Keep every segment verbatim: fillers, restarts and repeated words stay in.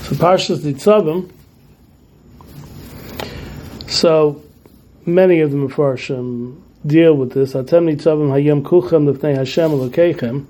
So Parshas Nitzavim. So many of the Mefarshim deal with this. Atem Nitzavim Hayom Kuchem Lefnei Hashem Elokeichem.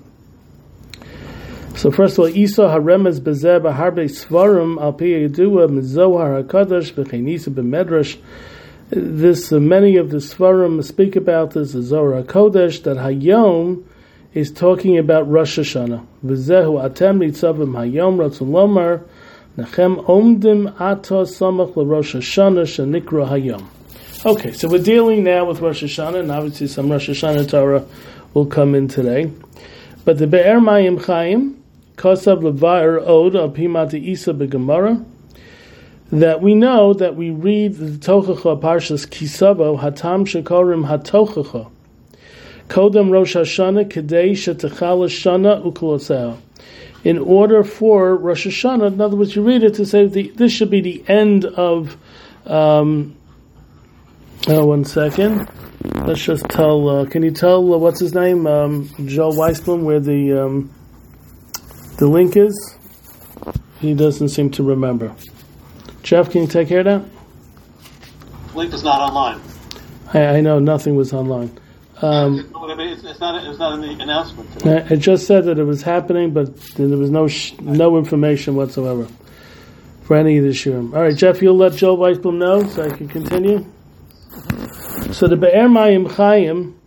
So first of all, Isa Haremes Bezeh B'Harbe Svarim Al Pi Yedua Mizohar Hakadosh V'Chenisa B'Medrash. This uh, many of the Svarim speak about this. The Zohar HaKodesh that Hayom is talking about Rosh Hashanah. V'zehu Atem Nitzavim Hayom Ratzon Lomar Nechem Omdim Ato Samach LaRosh Hashanah Shenikra Hayom. Okay, so we're dealing now with Rosh Hashanah, and obviously some Rosh Hashanah Torah will come in today. But the Be'er Mayim Chaim Kosav Levair Od Al Pi Mati Isa B'Gemara, that we know that we read the Tochacha Parshas Kisavo Hatam Shekorim Hatochacha Kodem Rosh Hashanah Kedei Shetechal Shana Ukloseo. In order for Rosh Hashanah, in other words, you read it to say the, this should be the end of. Um, oh, one second. Let's just tell. Uh, can you tell uh, what's his name, um, Joe Weissman, where the um, the link is? He doesn't seem to remember. Jeff, can you take care of that? The link is not online. I, I know nothing was online. Um, it's, it's, not, it's not in the announcement today. It just said that it was happening, but there was no sh- no information whatsoever for any of the shiurim. All right, Jeff, you'll let Joe Weissblum know so I can continue. So the Be'er Mayim Chaim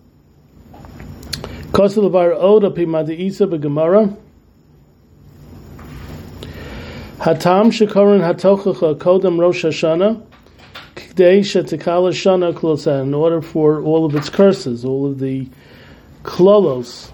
Kosel Levar Od Al Pi Madi Isa B'Gemara Hatam Shekorin Hatochacha Kodem Rosh Hashanah K'dei Shetekal Shana Kloseh, in order for all of its curses, all of the klolos,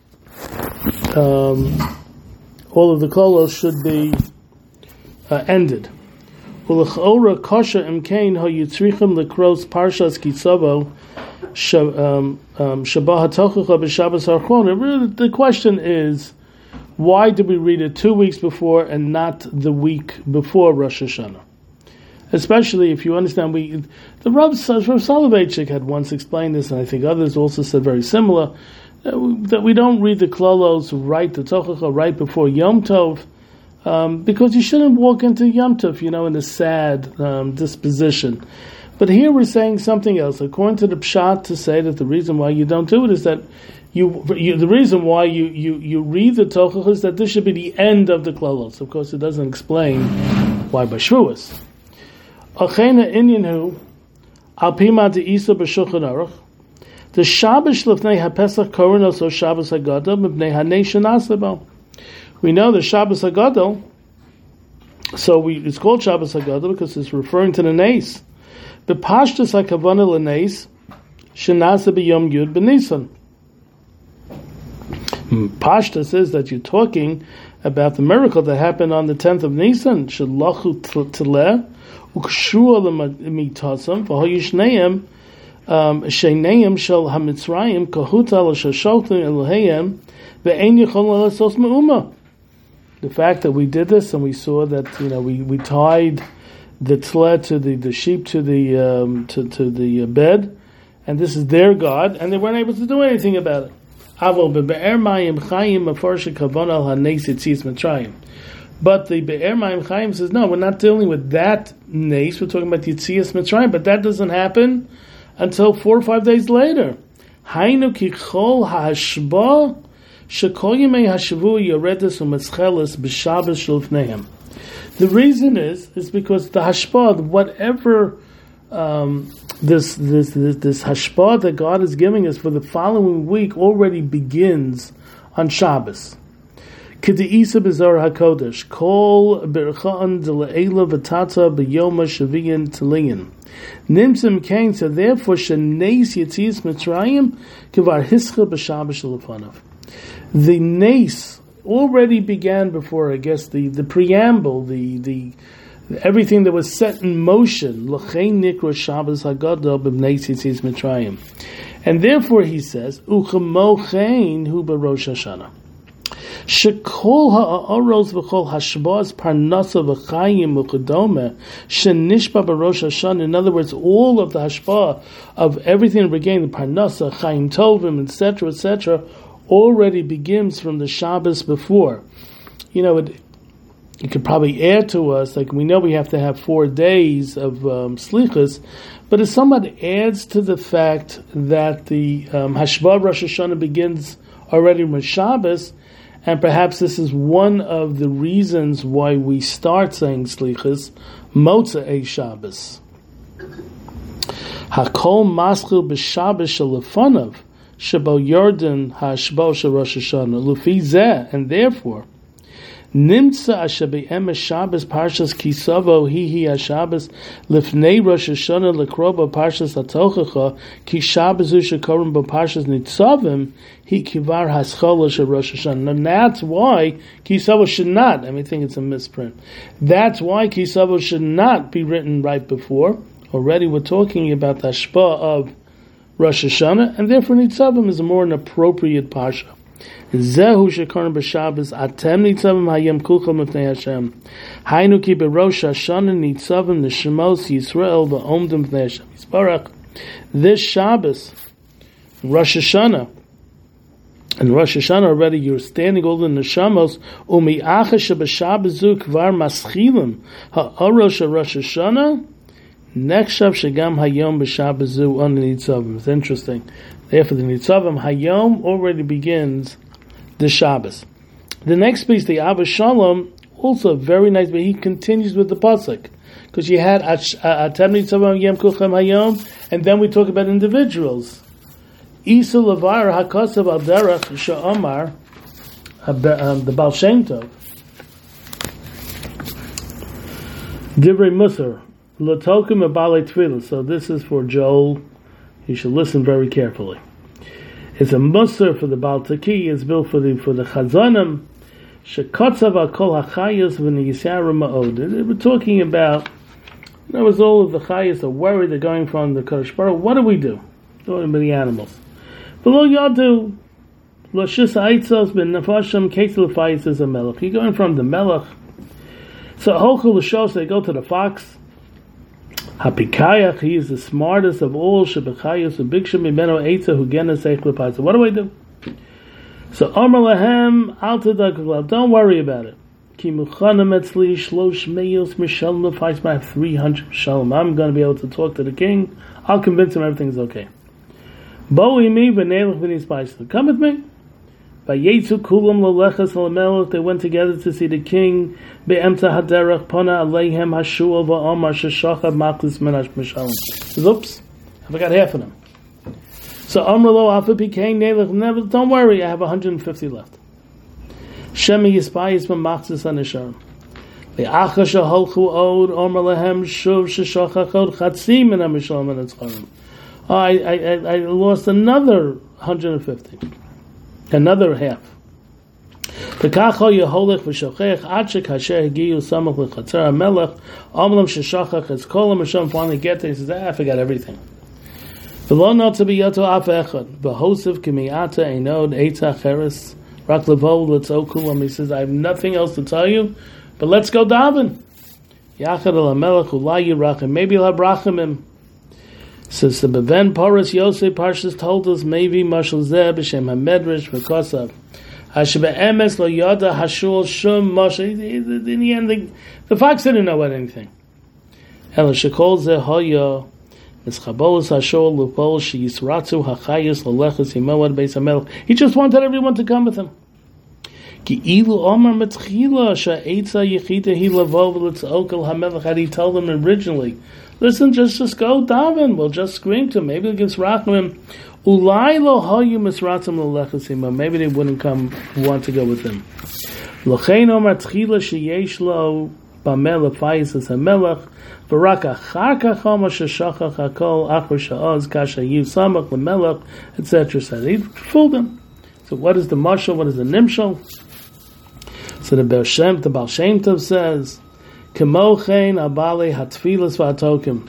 um, all of the klolos should be uh, ended. Ulechora Kosha Imkain Ho Yitzrichim Lekros Parshas Kisavo Shabbat Hatochacha B'Shabbos Harchon. The question is, why did we read it two weeks before and not the week before Rosh Hashanah? Especially if you understand, we the Rav, Rav Soloveitchik had once explained this, and I think others also said very similar, that we, that we don't read the klolos right, the tochacha, right before Yom Tov, um, because you shouldn't walk into Yom Tov, you know, in a sad um, disposition. But here we're saying something else. According to the Pshat, to say that the reason why you don't do it is that you, you the reason why you, you, you read the tochacha is that this should be the end of the klolos. Of course, it doesn't explain why by Shavuos. Achena Inyanhu Al Pi Mati Isa B'Shulchan Aruch. The Shabbos Lefnei HaPesach Koronos or Shabbos HaGadol Mipnei Hanei Shenaseh. We know the Shabbos HaGadol, so we, it's called Shabbos HaGadol because it's referring to the Neis. B'Pashtus HaKavana L'Neis Shenaseh B'Yom Yud B'Nisan. Pashtus is that you're talking about the miracle that happened on the tenth of Nisan. Shalachu Tileh Ukshua L'Mitasam V'Hoyishneim Sheineim Shel HaMitzrayim Kahuta L'Shashotim Elohayim Ve'Ein Yichon L'Lasos Me'uma. The fact that we did this and we saw that, you know, we, we tied the tleh to the, the sheep to the um, to to the bed, and this is their God, and they weren't able to do anything about it. But the Be'er Mayim Chaim says, no, we're not dealing with that nace, we're talking about Yitzias Mitzrayim, but that doesn't happen until four or five days later. Hainu kichol ha'ashba shekol yemei hashavu yoredes u'mescheles b'shabbos shlufnehem. The reason is, is because the hashpah, whatever um, this, this this this hashpah that God is giving us for the following week already begins on Shabbos. K'de'isa b'Zohar HaKodesh kol bercha'an d'le'ela v'tata b'yoma shaviyin t'liyin nimtzim kain. So therefore sheneis yitzias Mitzrayim kivar hischa b'Shabbos shelefanav. The nace already began before, I guess, the, the preamble, the the everything that was set in motion. L'chein nikra Shabbos HaGadol b'bnei tzitzis Mitzrayim, and therefore he says uchemo chein hu b'Rosh Hashanah. Shekol ha'aros v'chol hashbaz parnasa v'chayim v'chodome shenishba b'Rosh Hashanah. In other words, all of the hashbah of everything that began, the parnasa, chayim tovim, et cetera, et cetera, already begins from the Shabbos before. You know, it, you could probably add to us, like we know we have to have four days of um, slichus, but it somewhat adds to the fact that the um, Hashva Rosh Hashanah begins already with Shabbos, and perhaps this is one of the reasons why we start saying slichus Motzei Shabbos. Hakol maschil b'Shabbos shelefanav shebo Yordan hashbo shel Rosh Hashanah lufi zeh, and therefore Nimtza asher be'emes Shabbos parshas Kisavo hihi haShabbos lifnei Rosh Hashanah lekroba parshas Hatochacha ki Shabbos hu shekorim b'parshas Nitzavim hi kivar haschola shel Rosh Hashanah. And that's why Kisavo should not, I mean, I think it's a misprint, that's why Kisavo should not be written right before. Already we're talking about the hashpah of Rosh Hashanah, and therefore Nitzavim is a more an appropriate parsha. Zehu shekarn b'Shabbos atem nitzavim hayem kulcham l'fnei Hashem. Hainu ki b'Rosh Hashanah nitzavim l'shemos Yisrael v'omdim l'fnei Hashem. Yisbarach. This Shabbos, Rosh Hashanah, and Rosh Hashanah already you're standing all in the Shamos. Umi acha sheb'Shabbos zu kvar maschilim ha'orosh Rosh Hashanah. Nechshav shegam hayom b'Shabbos zu on the nitzavim. It's interesting. Therefore, the nitzavim hayom already begins the Shabbos. The next piece, the Abba Shalom, also very nice, but he continues with the pasuk because you had atem nitzavim yem kuchem hayom, and then we talk about individuals. Isa levar hakasav al derech she'amar, the Baal Shem Tov, Divrei Musar l'tokim abalei tefillah. So this is for Joel. You should listen very carefully. It's a musar for the Baal Taki. It's built for the for the Chazanim. Shekotzav al kol hachayos v'niyisyaru ma'od. We're talking about. There was all of the chayos are worried. They're going from the Kodesh Baruch. What do we do? Talking about the animals. Below yadu l'shis haitzos ben nefashim ketel fayis is a melech. You're going from the melech. So hochul l'shos, they go to the fox. Hapikayach, he is the smartest of all. Shebechayos u'biksha mimeno eitza hu genes eich l'paisa. What do I do? So Amar lahem al tedakul. Don't worry about it. Ki muchanem etzli shlosh meyos mishalom l'paisa. I have three hundred mishalom. I'm going to be able to talk to the king. I'll convince him everything's okay. Bo imi v'neilach v'nis paisa. Come with me. Vayetzu kulam l'lechas l'melech. They went together to see the king. Be'emta haderach pona aleihem hashua va'amar sheshachad maklis menash mishalom. Oops, I forgot half of them. So Amar lo afa became neilach. Never. Don't worry, I have one hundred fifty left. Shemi yispayis b'machzis hanisharim. Ve'acha sheholchu od Amar lahem shuv sheshachad chatzim min hamishalom ha'netzcharim. I I I lost another one hundred fifty. Another half. V'kacho yeholech v'shochech ad shekasher hegiyu samach l'chatzer hamelech amlam sheshachach es kol ha'misham. Finally get there, he says, ah, I forgot everything. V'lo not to be yato af echad v'hosiv k'miyata einod eitza cheres rak levo l'tzo kulam. He says, I have nothing else to tell you, but let's go daven. Yachad el hamelech ulai yirachim. Maybe he'll have rachamim. Says the Beven Porus Yosef Parshas told us maybe Mashal Zeh b'Shem HaMedrash v'Kosav Hashem be'emes lo yada hashul shum Mashal. In the end, the, the fox didn't know about anything. Ela shekol zeh hoya mischabolos hashul lupol sheyisratzu hachayis lolechus yimawad beis hamelech. He just wanted everyone to come with him. Ki ilu omar metchila sha'etza yechita hi lavo v'litzokal hamelech. Had he told them originally, listen, just just go daven. We'll just scream to him. Maybe it gives rachmim. Ulai lo hayu misratzim lolechasima. Maybe they wouldn't come, want to go with him. L'chein omar tchila sheyesh lo b'melech fayis es hamelech v'rak achar kach omar sheshachach hakol achar sha'oz kasha yiv samach l'melech, et cetera. Said he fooled him. So what is the mashal? What is the nimshal? So the Baal Shem, the Baal Shem Tov says, Kemochein abale hatfilas v'atokim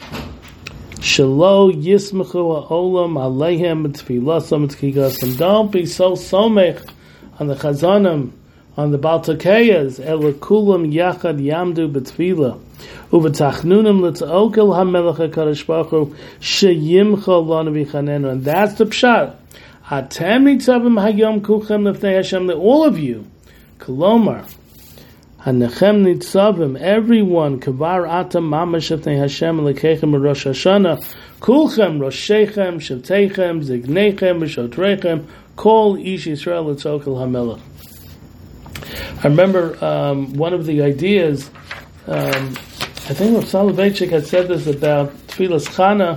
shelo yismechu ha'olam aleihem tfilasam tkigasam. Don't be so somech on the chazanim, on the Baal Takeyas. Elakulam yachad yamdu b'tfila uvetachnunim l'tzokel hamelech hakadosh baruch hu sheyimcha lanu v'chanenu. And that's the pshat. Atem nitzavim hayom kulchem lefnei Hashem. That all of you, Kolomar, Hanechem nitzavim, everyone, kavar atam mamash avnei Hashem lekechem Rosh Hashanah, kulchem roshechem, shavtechem, zignechem, v'shotrechem, kol ish Yisrael etzokel hamelech. I remember um, one of the ideas, um, I think Rav Soloveitchik had said this about Tfilas Chana,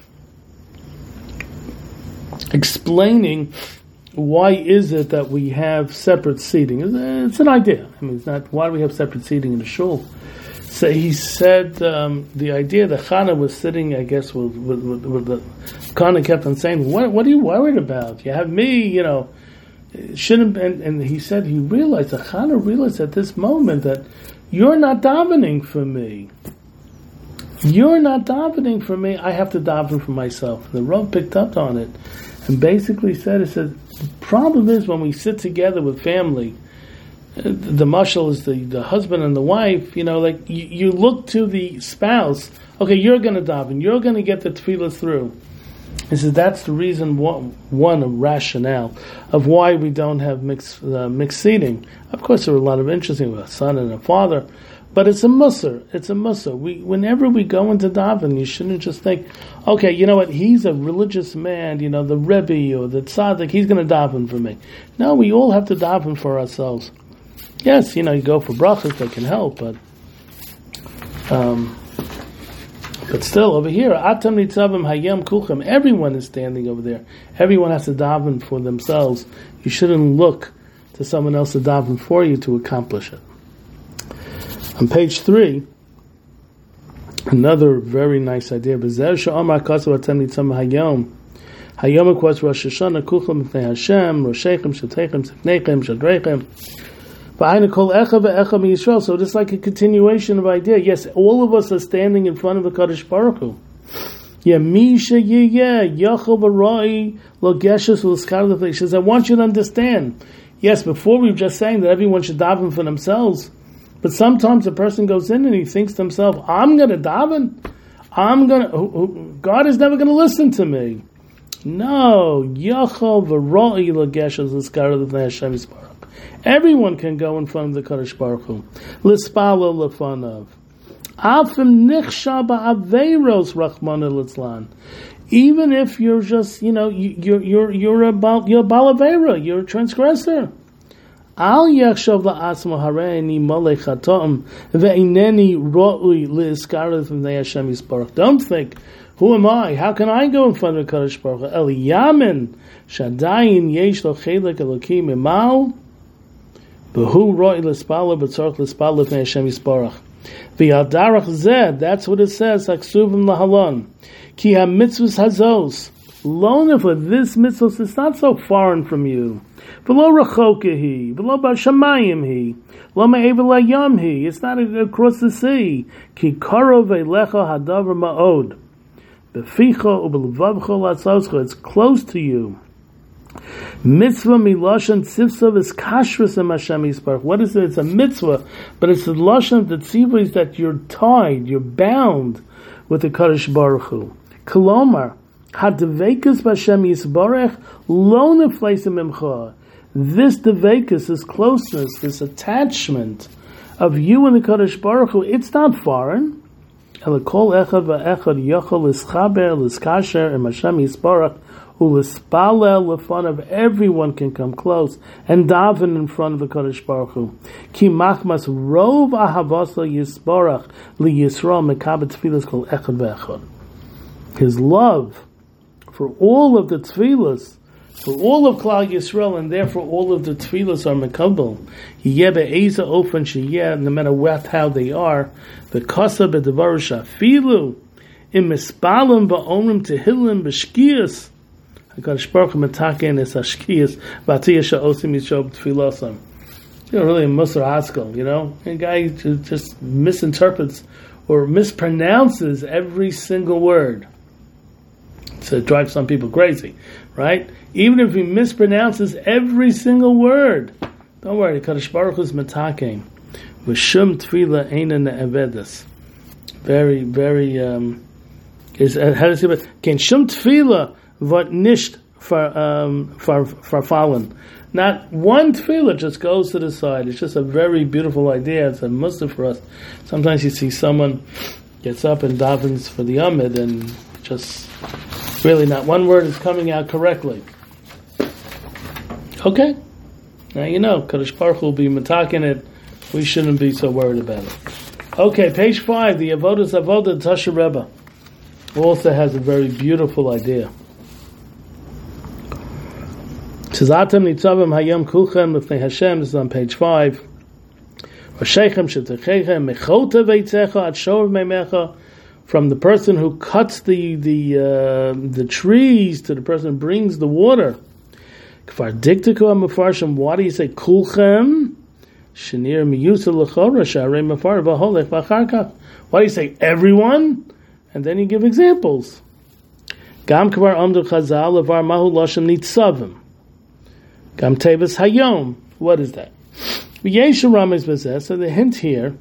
explaining why is it that we have separate seating. It's an idea. I mean, it's not, why do we have separate seating in the shul? So he said um, the idea that Chana was sitting, I guess, with, with, with, with the Chana kept on saying, what, what are you worried about? You have me, you know, shouldn't, and, and he said he realized, that Chana realized at this moment that you're not davening for me. You're not davening for me. I have to daven for myself. The Rav picked up on it and basically said, it said, the problem is when we sit together with family, the mashal is the, the husband and the wife, you know, like you, you look to the spouse, okay, you're going to daven, you're going to get the tefillah through. He says that's the reason, one, one a rationale of why we don't have mixed, uh, mixed seating. Of course, there are a lot of interesting with a son and a father, but it's a musar. It's a musar. We, whenever we go into daven, you shouldn't just think, okay, you know what, he's a religious man, you know, the Rebbe or the tzaddik, he's going to daven for me. No, we all have to daven for ourselves. Yes, you know, you go for brachas, that can help, but um, but still, over here, Atam Nitzavim Hayam Kulchem, everyone is standing over there. Everyone has to daven for themselves. You shouldn't look to someone else to daven for you to accomplish it. On page three, another very nice idea. B'zer she'omar kasav Atam Nitzavim Hayam. Hayam, of course, Rosh Hashanah, Kulchem B'nei Hashem, Roshechem, Shatechem, Zeknechem, Shadrechem. So it's like a continuation of idea. Yes, all of us are standing in front of the Kadosh Baruch Hu. He says, I want you to understand. Yes, before we were just saying that everyone should daven for themselves, but sometimes a person goes in and he thinks to himself, I'm going to daven. I'm going to. God is never going to listen to me. No, Yachol v'roi l'geshes l'skar l'fnei Hashem Yisparach. Everyone can go in front of the Kadosh Baruch Hu. L'spalo l'fanav. Afim nichsha ba'aveiros rachmana litzlan. Even if you're just, you know, you, you're you're you're a bal, you're a balavera, you're a transgressor. Al yachshav la'asmo hareini malei chatam ve'ineni ro'ui l'skar l'fnei Hashem Yisparach. Don't think, who am I? How can I go in front of the Kadosh Baruch Hu? El yamin shadayin yesh lo chelek elokim imal. B'hu ro'i l'spala b'tzorch l'spala l'fnei Hashem Yisparach. V'yadarach zed, that's what it says, haksuvim lahalon. Ki ha-mitzvus hazos. Lona, for this mitzvah is not so foreign from you. V'lo rachokehi, v'lo b'shamayim hi, lo me'evel layam hi, it's not across the sea. Ki karov eilecha hadavar ma'od. B'ficha u'b'levavcha l'atzoscha, it's close to you. Mitzvah miloshan tzivsa is kashrus and Hashem Yisparach. What is it? It's a mitzvah, but it's the lashon of the tzivah is that you're tied, you're bound with the Kadosh Baruch Hu. Kolomar hadevekus b'Hashem Yisparach lo nefleisim imcha. This devekus, this closeness, this attachment of you and the Kadosh Baruch Hu, it's not foreign. Elakol echad va'echad yachol l'schaber l'skasher and Hashem Yisparach. Of everyone can come close and daven in front of the Kadosh Baruch Hu. Ki machmas rov ahavasa yisbarach li Yisrael mekabet tefillas kol echad ve'echad. His love for all of the tefillas, for all of Klal Yisrael, and therefore all of the tefillas are mekabel. Yeh be'eza ofen sheyeh, no matter what, how they are, v'kasa b'devar shafilu im mispalim ba'omrim tehillim b'shkiyas. HaKadosh Baruch Hu metaken es hashkiyas v'atiyah sha'osim yishob tefillasam. You know, really a Musar Haskell, you know? A guy just misinterprets or mispronounces every single word. So it drives some people crazy, right? Even if he mispronounces every single word, don't worry, HaKadosh Baruch Hu is metaken. V'shum tefillah eina ne'evedes. Very, very, um, is, how does he say it? Ken shum tefillah What nisht for um, for for fallen. Not one tefillah just goes to the side. It's just a very beautiful idea. It's a muster for us. Sometimes you see someone gets up and davens for the Amid and just really not one word is coming out correctly. Okay. Now you know, Kadosh Baruch Hu will be mataking it. We shouldn't be so worried about it. Okay, page five, the Avodas Avodah Tasha Rebbe also has a very beautiful idea. It says, Atem nitzavim hayom kulchem lefnei Hashem, this is on page five. Rashechem shetechechem mechota veitzecha at shor meimecha, from the person who cuts the the uh, the trees to the person who brings the water. Kfar diktiku amafarshim, why do you say kulchem? Shenir miyusa l'chora sharei mafar v'holech v'acharkach. Why do you say everyone? And then you give examples. Gam kvar amdu chazal levar mahu loshem nitzavim. Gam tevis hayom. What is that? V'yesha rames b'zeh. So the hint here.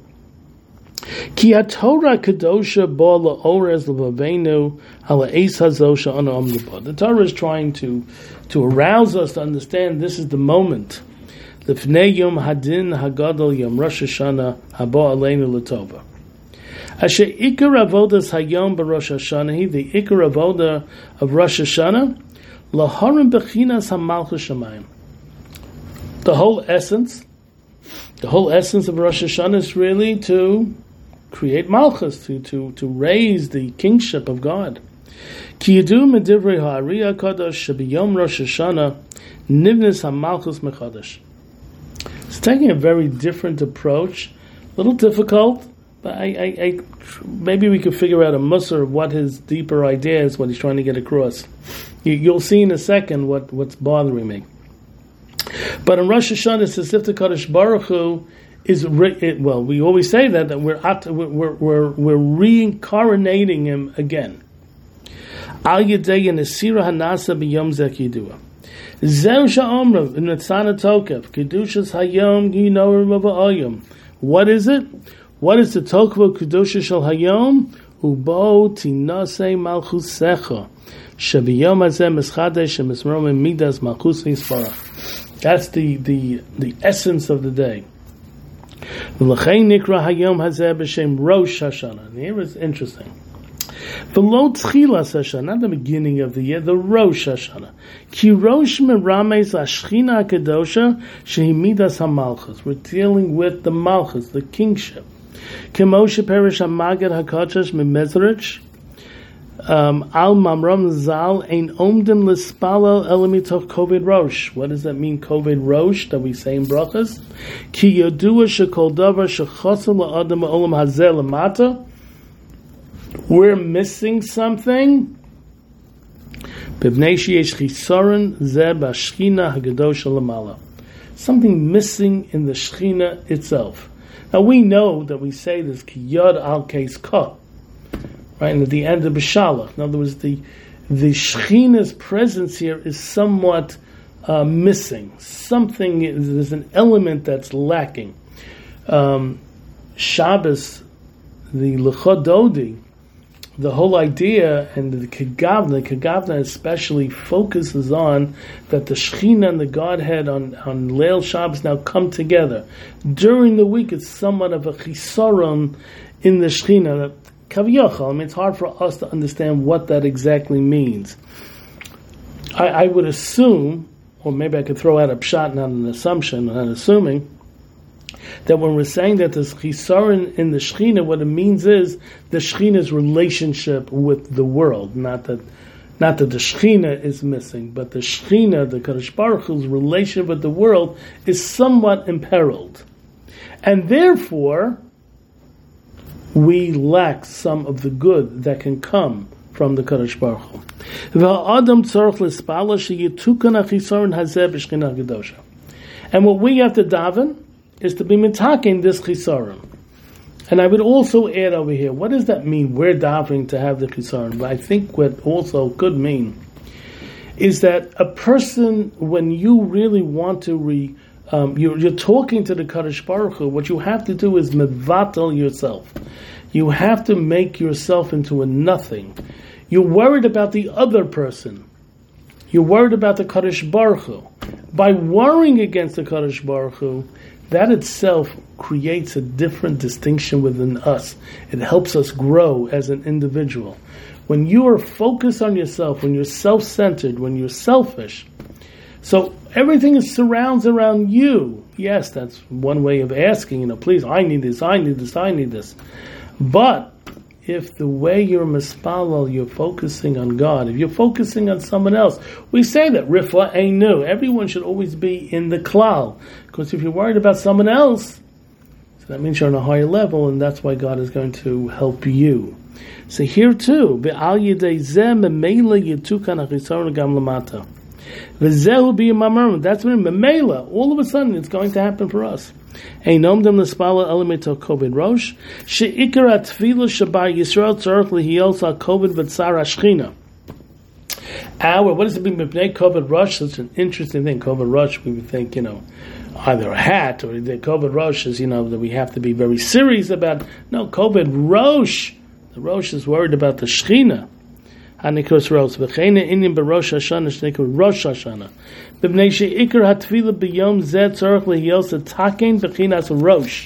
Ki haTorah kadosha bo la'orez l'vaveinu ala eis hazosha ana amdu. The Torah is trying to to arouse us to understand this is the moment. L'fnei yom hadin hagadol yom Rosh Hashanah habo aleinu l'tova. Asher ikar avodas hayom b'Rosh Hashanah, the ikar avoda of Rosh Hashanah, laharim bechinas hamalchus shamayim. The whole essence, the whole essence of Rosh Hashanah is really to create malchus, to to to raise the kingship of God. Ki yedu medivrei ha'ari hakadosh shebiyom Rosh Hashanah nivnes hamalchus mechadash. It's taking a very different approach, a little difficult. But I, I, I, maybe we could figure out a musar of what his deeper idea is, what he's trying to get across. You, you'll see in a second what, what's bothering me. But in Rosh Hashanah, it's as if the Kadosh Baruch Hu is re, it, well. We always say that that we're at, we're we're we're reincarnating him again. Al yedei nesira hanasa b'yom zeh kidua. Zeu sha'omra in Netzana Tokev kedushas hayom yinorim v'ayom. What is it? What is the Tokva Kedusha Shel Hayom? Ubo Tinasei Malchusecha Shabiyom Hazeh Mischadesh Shemisrom Midas Malchus V'Yispara. That's the, the the essence of the day. V'Lachein Nikra Hayom Hazeh B'Shem Rosh Hashanah. And here is interesting. Below Tchilas Hashanah, not the beginning of the year, the Rosh Hashanah. Ki Rosh Merames Ashchina Kedosha Shehi Midas HaMalchus. We're dealing with the Malchus, the kingship. Kemoshe Perish Hamagad Hakadosh Mimezrich Al Mamram Zal Ein Omdim Lispalel Elamitoch Kovid Rosh. What does that mean, Kovid Rosh, that we say in brachas? Ki Yodua Shekol Davar Shechosel La'adam Olam Hazeh Lamata. We're missing something. B'vnei sheyesh chisaron zeh b'ashchina hagadosha lamala. Something missing in the Shechina itself. Now we know that we say this ki yod al keis ka, right? And at the end of B'Shalach, in other words, the the Shechina's presence here is somewhat uh, missing. Something is, there's an element that's lacking. Um, Shabbos, the L'cha Dodi, the whole idea, and the Kegavna, Kegavna especially focuses on that the Shechina and the Godhead on, on Leil Shabbos now come together. During the week, it's somewhat of a chisaron in the Shechina. Kaviyachal, I mean, it's hard for us to understand what that exactly means. I, I would assume, or maybe I could throw out a pshat, not an assumption, not assuming, that when we're saying that there's chisaron in the Shechina, what it means is the Shechina's relationship with the world. Not that, not that the Shechina is missing, but the Shechina, the Kadosh Baruch Hu's relationship with the world, is somewhat imperiled, and therefore we lack some of the good that can come from the Kadosh Baruch Hu. And what we have to daven is to be mitaking this chisaron. And I would also add over here, what does that mean? We're davening to have the chisaron. But I think what also could mean is that a person, when you really want to re, um, you're, you're talking to the Kadosh Baruch Hu, what you have to do is mevatel yourself. You have to make yourself into a nothing. You're worried about the other person. You're worried about the Kadosh Baruch Hu. By worrying against the Kadosh Baruch Hu, that itself creates a different distinction within us. It helps us grow as an individual. When you are focused on yourself, when you're self-centered, when you're selfish, so everything is surrounds around you. Yes, that's one way of asking, you know, please, I need this, I need this, I need this. But if the way you're mispalel, you're focusing on God, if you're focusing on someone else, we say that, Rifla Einu, everyone should always be in the klal. Because if you're worried about someone else, so that means you're on a higher level, and that's why God is going to help you. So here too, Be'al Yidei Zeh Memela Yitukan HaChisarun Gam Lamata. V'zehu B'yamamar, that's when Memela, all of a sudden it's going to happen for us. Einom dem l'spala elemental COVID rosh she'ikar atfila shabar Yisrael tzarich lihiyos al COVID v'tzar hashchina. Our what does it mean by COVID rosh? Such an interesting thing. COVID rosh, we would think, you know, either a hat or the COVID rosh is, you know, that we have to be very serious about. No, COVID rosh. The rosh is worried about the shchina. Hanikos rosh v'cheina inim b'rosh hashana shnikos rosh hashana. B'bnei she'ikar hatfila b'yom zeh tzorach lehiyos ataken b'chinas rosh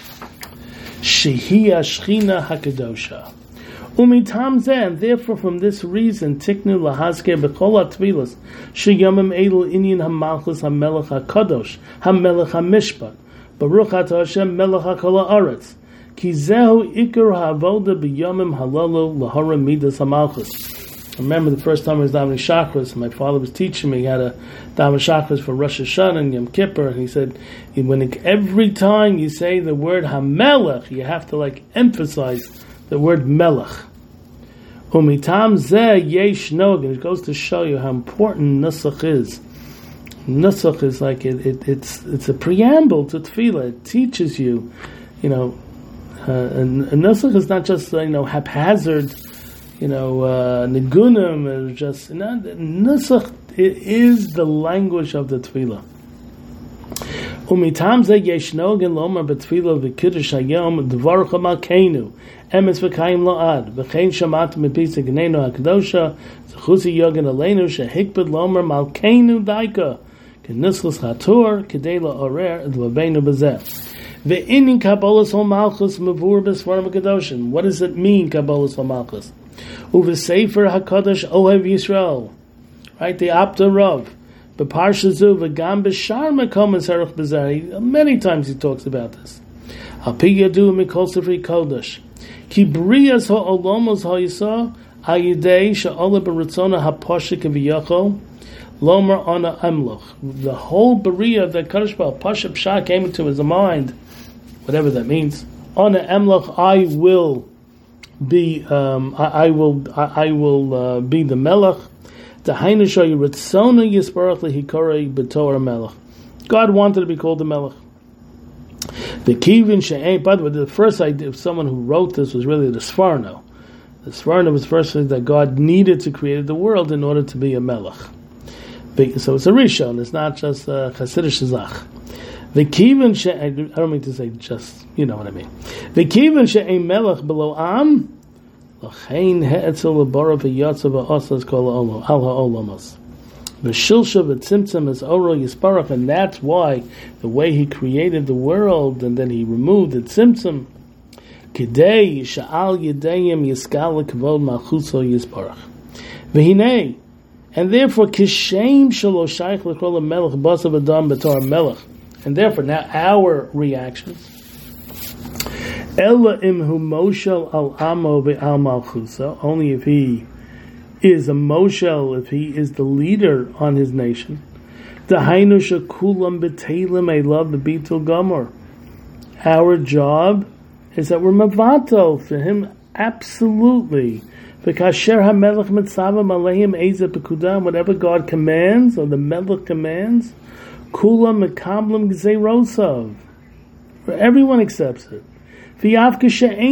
shehi hashchina hakadosha umitam zeh, and therefore from this reason tiknu lahazker b'chol hatfilas sheyomim elu inyan hamalchus hamelech hakadosh hamelech hamishpat baruch atah Hashem melech hakol haaretz ki zehu ikar ha'avoda b'yomim halalu lahara midas hamalchus. I remember the first time I was davening Shachris, my father was teaching me how to daven Shachris for Rosh Hashanah and Yom Kippur, and he said, when it, every time you say the word HaMelech, you have to like emphasize the word Melech. Umitam zeh yesh nog, and it goes to show you how important Nusach is. Nusach is like, it, it, it's it's a preamble to Tefillah. It teaches you, you know, uh, and, and Nusach is not just, you know, haphazard, you know, uh, Nigunim, or just, you know, Nusach is the language of the Tefillah. Umitam zeh yesh nogen lomar b'tefillah v'kiddush hayom dvaruch malkeinu emes v'kayim lo'ad v'chein shamat mepisa gnenu hakadosha zechusi yogen aleinu shehikbid lomar malkeinu daika k'nischus chatur k'dei la'orer d'vabeinu b'zeh v'inin kabbalas hol malchus mevur b'svarim hakadoshim. What does it mean, kabbalas hol malchus? U'v'sefer hakadosh ohev Yisrael, right? The Apta Rav. But Parshazu v'gam b'shar makom eserach b'zeh. Many times he talks about this. Al pi yadu mikol sefri kodesh ki briyas ha'olomos ha'yisa al yidei she'ola b'ritzona ha'poshik v'yachol lomer ona emloch. The whole beriah that Kadosh Baruch Pasha Psha came into his mind, whatever that means. Ona emloch, I will be, um, I, I will, I, I will uh, be the melech. God wanted to be called the Melech. The Kivin she'ein. By the way, the first idea of someone who wrote this was really the Sforno. The Sforno was first that God needed to create the world in order to be a Melech. So it's a Rishon. It's not just a Hasidic Zach. The Kivin she'ein. I don't mean to say just. You know what I mean. The Kivin she'ein Melech below Am. And that's why the way he created the world and then he removed the tzimtzum, and therefore and therefore now our reactions. Ella imhu moshel al amo ve'al malchusa. Only if he is a moshel, if he is the leader on his nation. Dahainu shekulam b'teilim elav b'bitul gamor. Our job is that we're mavato for him absolutely. V'kasher hamelech mitzavam aleim eza pekudam. Whatever God commands or the melech commands, kulam mekablam gzeirosav. Everyone accepts it. Even if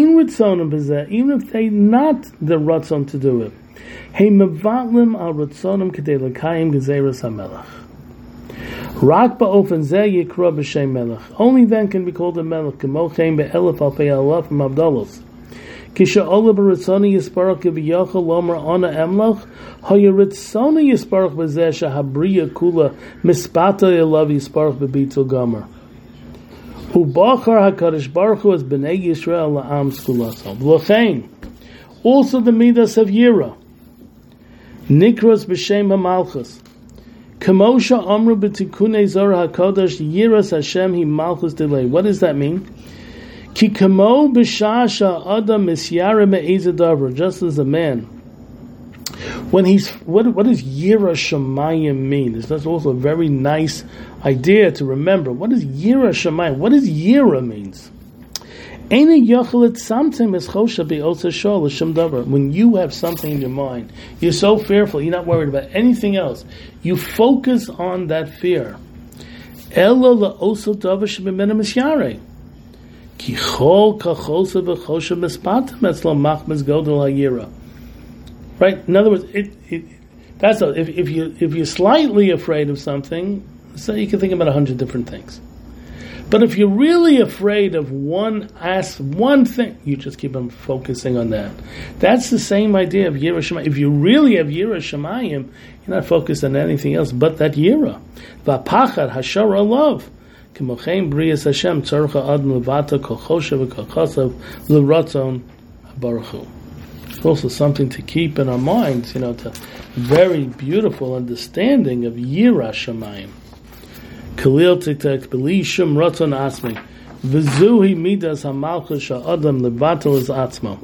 they not the ratzon to do it. Hey mevatlim al ratzonim kedei lekayim gezeras hamelech. Rak ba'ofen zeh yikra b'shem melech. Only then can be called a melech. K'mochem be'elef alpei alaf mavdalos. Kisha ola b'ritzoni yisparach kiviyachol lomer ona emloch, haya ritzoni yisparach b'zeh shahabriya kula mispata elav yisparach b'bitul gomer. Ubachar HaKadosh Baruch Hu as b'nei Yisrael la'am skulasam. L'chein, also the midas of Yira, nikras b'shem ha'malchus. Kamosha amru b'tikunei Zohar HaKadosh Yiras Hashem hi malchus delay. What does that mean? Ki kamo b'shah sha'adam misyara me'ezeh davar. Just as a man, when he's, what, what does Yira Shamayim mean? That's also a very nice idea to remember. What does Yira Shamayim? What does Yira means? When you have something in your mind, you're so fearful, you're not worried about anything else. You focus on that fear. Right? In other words, it, it, that's a, if, if you if you're slightly afraid of something, so you can think about a hundred different things. But if you're really afraid of one ask one thing, you just keep on focusing on that. That's the same idea of Yira Shamayim. If you really have Yira Shamayim, you're not focused on anything else but that Yira. V'apachad hashara love. K'mochem briyas Hashem tzorcha ad levata kol choshev v'kol chosav l'ratzon baruch hu. Also something to keep in our minds, you know, to very beautiful understanding of Yira Shamayim. Kalil tiktek b'li shum ratzon asmi v'zuhi midas hamalchus sha'adam levatel es atzmo.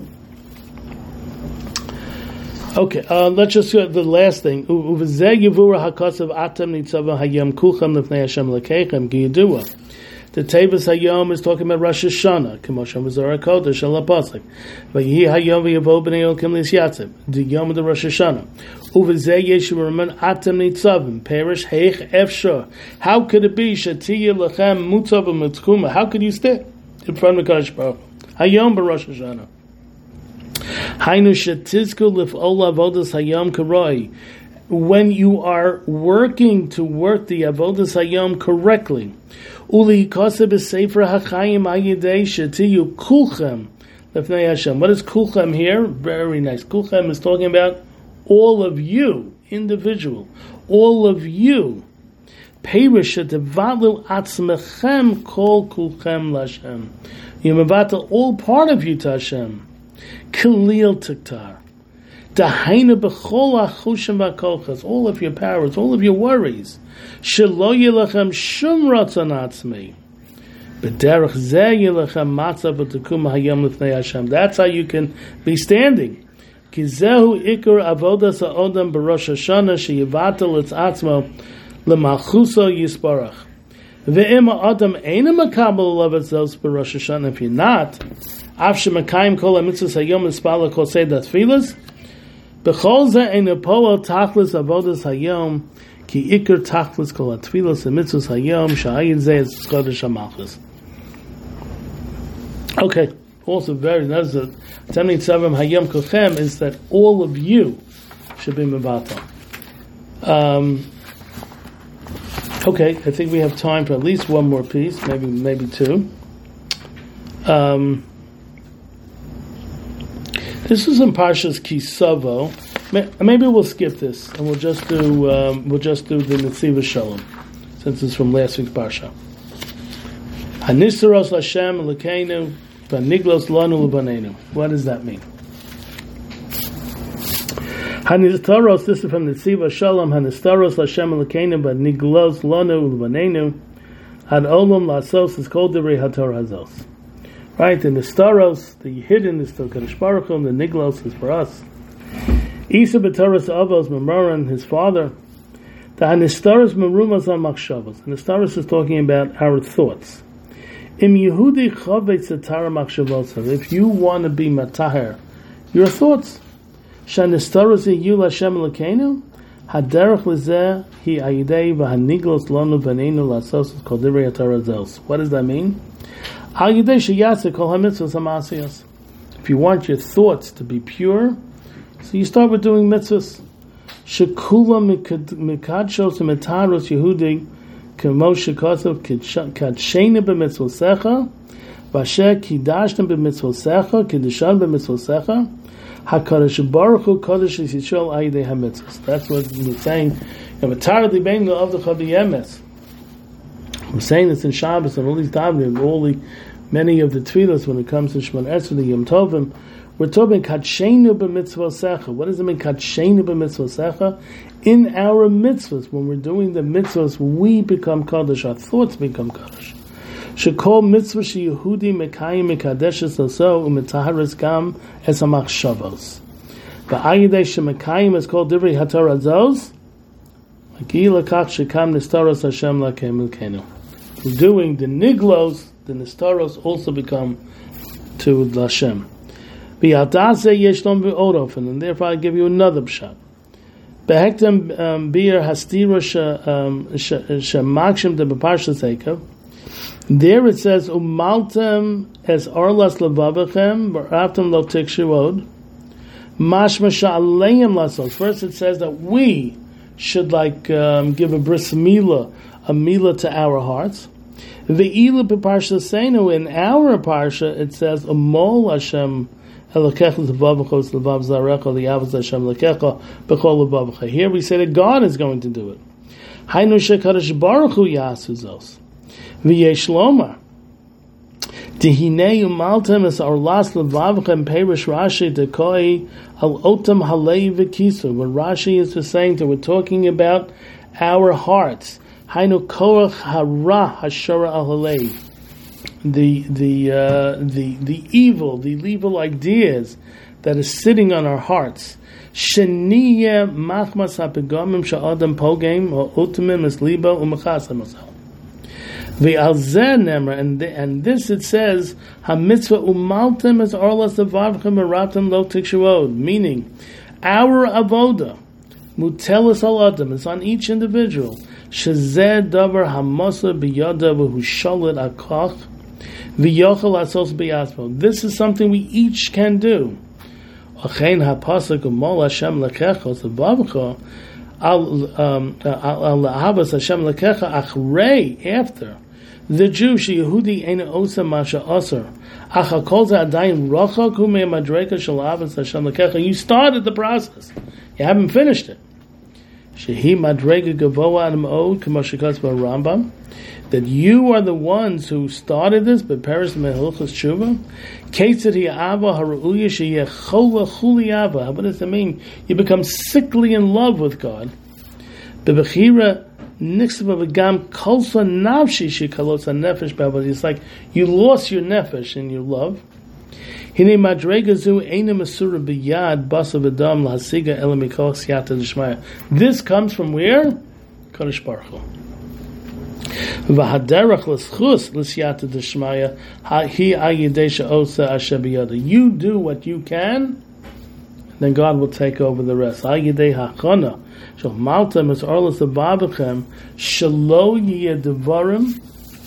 Okay, uh, let's just go to the last thing. Uv'zeh yivura hakasav atem nitzava hayam kulchem lefnei Hashem lekechem ki yidua. The Tevis Hayom is talking about Rosh Hashanah. K'moshem v'zorah kodesh al ha'pasuk. V'yihi hayom v'yavo b'nei Elokim l'isyatzim. The Yom of the Rosh Hashanah. Uv'zeh yeshu reman atem nitzavim. Perish heich efshor. How could it be shatiya lechem mutzavim mitkuma? How could you stay in front of Kadosh Baruch Hu? Hayom b'Rosh Hashanah. Hainu shetizku lif'ol avodas hayom karoi. When you are working to work the avodas hayom correctly, uli koseb is sefer hachayim ayidei shetiyu kulchem lefnei Hashem. What is kulchem here? Very nice. Kulchem is talking about all of you, individual, all of you. Perish shetevalu atzmechem kol kulchem l'Hashem. You mevatel all part of you to Hashem. Kalil tiktar. Dahaina b'chol achushim v'kolchas. All of your powers, all of your worries. Shelo yilachem shum ratzon atzmi. B'derech zeh yilachem matzah b'tekum hayom lefnei Hashem. That's how you can be standing. Ki zehu ikar avodas ha'odam b'Rosh Hashanah sheyivatel etz atzmo l'malchuso yisparach. Ve'im ha'odam eina makabel levet zos b'Rosh Hashanah. If you're not, af shemakayim kol ha'mitzvos hayom espala kol seder tfilas, b'chol zeh eina poel tachlis avodas hayom ki ikar tachlis kol ha'tfilas ha'mitzvos hayom sha'ayid zeh es chodesh ha'malchus. Okay, also very nice. Temni tzavim hayom kochem is that all of you should be mevatel. Um, okay, I think we have time for at least one more piece, maybe maybe two. Um, this is in Parshas Kisavo. Maybe we'll skip this and we'll just do um, we'll just do the Netziva Shalom, since it's from last week's Parsha. Hanisaros Lashem Elokeinu v'niglos lanu l'banenu. What does that mean? Hanistaros, this is from Netziva Shalom. Hanistaros Lashem Elokeinu v'niglos lanu l'banenu. Ad olam lasos is called the Rehator Hazos. Right, and the staros, the hidden is still Kadosh Baruch Hu, and the niglos is for us. Isa b'Toras Avos Memoran, his father. The Hanistaros Merumas on Machshavos. And the staros is talking about our thoughts. Im Yehudi Chavetz Atara Machshavos. If you want to be Mataher, your thoughts. Shanistaros Yul Hashem Elokeinu. Haderech Lezeh Hi Ayidei v'Haniglos Lonu V'Neinu Lasos Kol Divrei Torah Zos. What does that mean? If you want your thoughts to be pure, so you start with doing mitzvahs. Shekula mikadshos metaros Yehudi k'moshe kosav kadshena b'mitzvosecha Vasher kidashtem b'mitzvosecha, kiddushan b'mitzvosecha, HaKadosh Baruch Hu Kadosh Yisrael Ayidei HaMitzvos. That's what we're saying. We're saying this in Shabbos and all these davening, all the many of the tefillos when it comes to Shemon Esrei, the Yom Tovim. We're talking Kadshenu b'mitzvosecha. What does it mean Kadshenu b'mitzvosecha? In our mitzvahs, when we're doing the mitzvahs, we become Kadosh. Our thoughts become Kadosh. Shekol mitzvah she Yehudi mekayim mekadeshes also umetaharis gam es hamachshavos. Va'ayidei shemekayim is called divrei haTorah zos. Agi lekach shekam nistaros Hashem lakem elkenu. Doing the niglos, the nistaros also become to the Hashem. V'yadase yeshlom v'orofen, and therefore I give you another pshat. Behektem bir hastira shemakshim de beparshas Eikav. There it says, Umaltem es arlas levavachem, baraftem lo tikshuod, mashma sha'aleim lasos. First it says that we should like um, give a bris milah, a milah to our hearts. Ve'ilu beparsha seinu, in our parsha it says, Umol Hashem elokecha levavachos levav zarecha liyavaz Hashem lekecha b'chol levavacha. Here we say that God is going to do it. Hainu shekadosh baruch hu yasu zos. V'yesh lomar Dihinei umaltem es arlas levavchem perish Rashi dekoi al otam halei v'kisu. What Rashi is saying that we're talking about our hearts. Hainu koach hara hashara al halei. The the uh, the the evil, the evil ideas that is sitting on our hearts. Sheniye machmas hapegamim sha'adam pogem or otamim es libo umachasam asal. And and this it says hamitzvah umaltem es arlas levavchem eratem lo tikshuod, meaning our avoda mutelis al adam, it's on each individual. Shezeh davar hamasa biyada v'hu shalit akach v'yochel asos biyasmo. This is something we each can do. Achein hapasuk umol Hashem lekechos levavcha al al ahavas Hashem lekecha achrei, after the Jew, she Yehudi ain't osa masha aser. Acha kolza adayim rocha kume madreka shalavas Hashem lekecha. You started the process. You haven't finished it. Shehi madrega gavoa adam od k'moshikas Rambam. That you are the ones who started this, but Paris mehilchas tshuva. Ketzid hi'ava haruya sheyechola chuliyava. What does that mean? You become sickly in love with God. Bebechira. It's like you lost your nefesh in your love. This comes from where? Kadosh Baruch Hu. You do what you can, then God will take over the rest. So Malta is Arlas Avavachem Shalo Yedevarim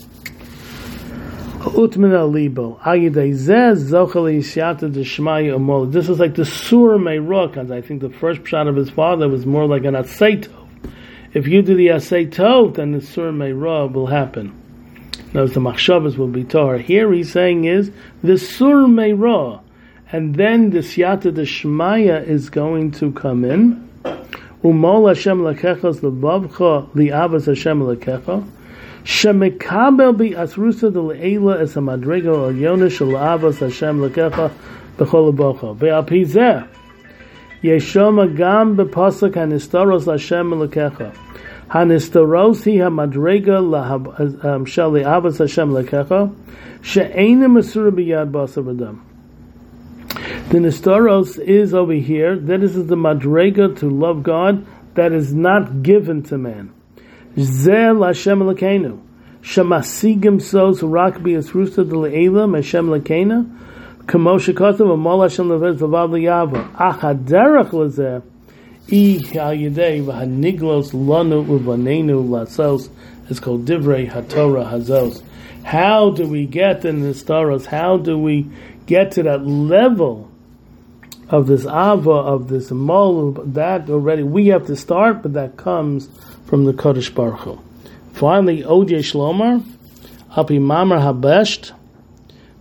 Utmin Alibo Ayidei Zez Zochali Yishyata Deshmaya Amol. This is like the Sur Meirok, and I think the first pshat of his father was more like an Asay Tov. If you do the Asay Tov, then the Sur Meirok will happen. Now the Machshavas will be Torah. Here he's saying is the Sur Meirok, and then the Siyata Deshmaya is going to come in. Umol Hashem lekechos levavcha li'avas Hashem lekecha shemekabel bi asrusa de le'ela es hamadrega or yonesh le'avas Hashem lekecha b'chol le'bocha ve'al pi zeh yeshoma gam b'pasuk hanistaros Hashem lekecha hanistaros hi hamadrega shel le'avas Hashem lekecha she'enim asura b'yad basar v'dam. The Nistaros is over here. That is the Madrega to love God that is not given to man. Zel Hashem Lekenu. Shemasigim sos rak bi esrusa de le'elam Hashem Lekena. Kamo shekatav amol Hashem levez v'vav liyava. Ach haderech lezeh. I ha'yidei v'haniglos lanu u'vanenu lasos. It's called Divrei HaTorah Hazos. How do we get in the Nistaros? How do we get to that level of this ava, of this mol, that already we have to start, but that comes from the Kadosh Baruch Hu. Finally, Od Yesh Lomar, Api Mamar Habesht,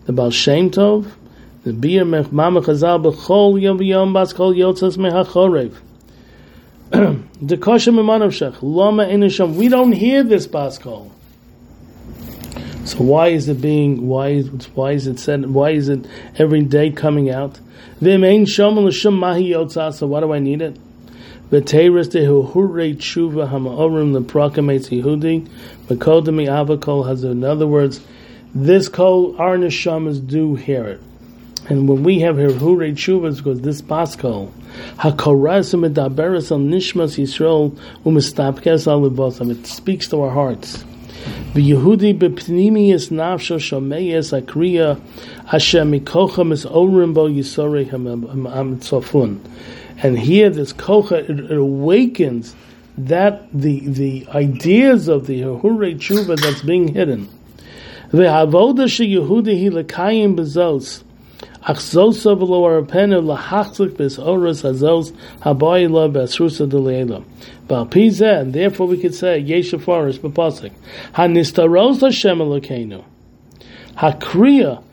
the Baal Shem Tov, the Bir Mechmam Chazal B'chol Yom V'Yom Bas Kol Yotzas Mehachorev. The Kosher Memanav Shech Lama Inusham. We don't hear this Bas Kol. So why is it being? Why is why is it said? Why is it every day coming out? V'im ein shomel l'shum mahi yotzas. So why do I need it? V'teiris dehu hurei tshuva hamaorim leprakametz Yehudi v'kodemi avakol hazeh. In other words, this kol our neshamas do hear it, and when we have here hurei tshuva, it's because this bas kol hakoras u'medaberes al nishmas Yisrael u'mistapkes al libosam. It speaks to our hearts. B'Yehudi b'pnimiyas nafsho shomeyes akriya Hashem mikocha mis orim bo yisorei hamitzofun. And here, this kocha, it, it awakens that the the ideas of the hurei tshuva that's being hidden. Ve'avoda sheYehudi hi lekayim bezos achzosa v'lo arapenu lahachzik b'soros hazos habayila b'asrusa d'leila. Ba'pizeh, and therefore we could say Yeshua b'pasik hanistaros Hashem Elokeinu hakriya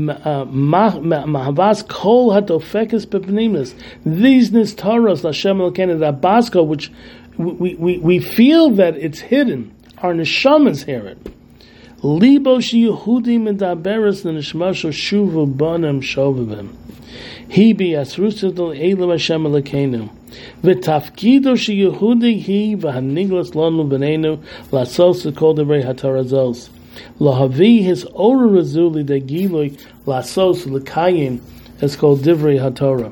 mahavas kol hatofekes b'pnimis. These nistaros Hashem Elokeinu, that basko which we, we we feel that it's hidden, our neshamas hear it. Libo sheYehudi medaberes l'nishmasho shuvu banim shovavim. He be asrusa d'leila Hashem Elokeinu. V'tafkido sheYehudi he v'haniglas lonu b'neinu lasos kol devrei hatarazos lahavi his ora razuli de giloi lasos l'kayim is called divrei hatorah.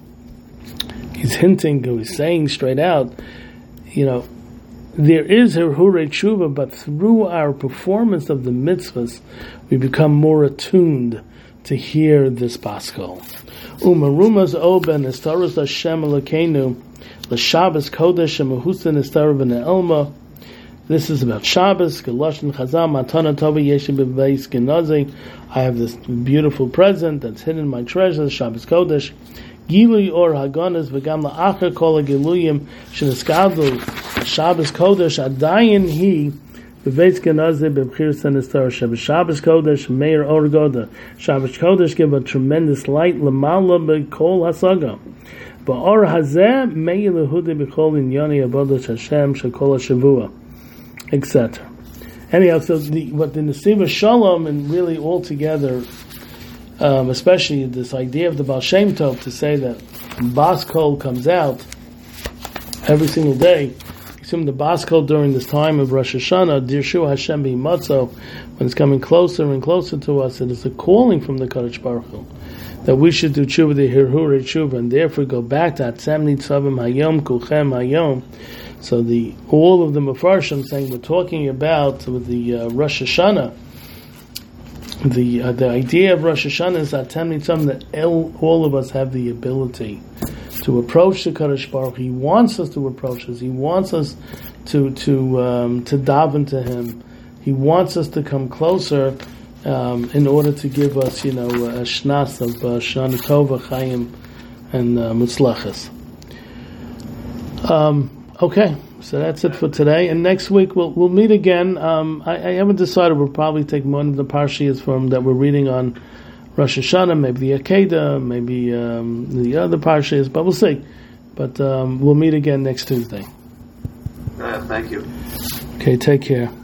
He's hinting, he's saying straight out, you know, there is a hurei tshuva, but through our performance of the mitzvahs, we become more attuned to hear this paschal. Umarumas oben estaros Hashem Elokeinu l'Shabbos Kodesh Mehusin Estar v'Ne'elma. This is about Shabbos. Galoshin Chazal Matana Tova Yeshem B'Veis Genazi. I have this beautiful present that's hidden in my treasure. Shabbos Kodesh. Gilui or Haganas v'Gam la'achar kol ha'giluyim shenisgadlu Shabbos Kodesh Adayin He B'Veis Genazi B'Bchiras Nestar. Shabbos Kodesh Meir Or Goda. Shabbos Kodesh give a tremendous light l'mala b'kol hasaga. Ba'or hazeh Meir lehudi b'kol inyani avodas Hashem shekol hashavua, et cetera. Anyhow, so the, what the Nesiva Shalom and really all together, um, especially this idea of the Baal Shem Tov to say that Bas Kol comes out every single day. Assume the Bas Kol during this time of Rosh Hashanah, Dirshu Hashem B'Yimatzo, when it's coming closer and closer to us, it is a calling from the Kadosh Baruch Hu that we should do tshuva, the hirhurei tshuva, and therefore go back to Atzem Nitzavim Hayom Kulchem Hayom. So the all of the Mefarshim saying we're talking about with the uh, Rosh Hashanah. The uh, the idea of Rosh Hashanah is Atzem Nitzavim, that el, all of us have the ability to approach the Kadosh Baruch Hu. He wants us to approach us. He wants us to to um, to daven to Him. He wants us to come closer. Um, in order to give us, you know, a shnas of uh, Shana Tova, Chaim, and uh, Mutzlachas. Um, okay, so that's it for today. And next week we'll we'll meet again. Um, I, I haven't decided. We'll probably take one of the parshiyas from that we're reading on Rosh Hashanah, maybe the Akedah, maybe um, the other parshiyas, but we'll see. But um, we'll meet again next Tuesday. Uh, thank you. Okay, take care.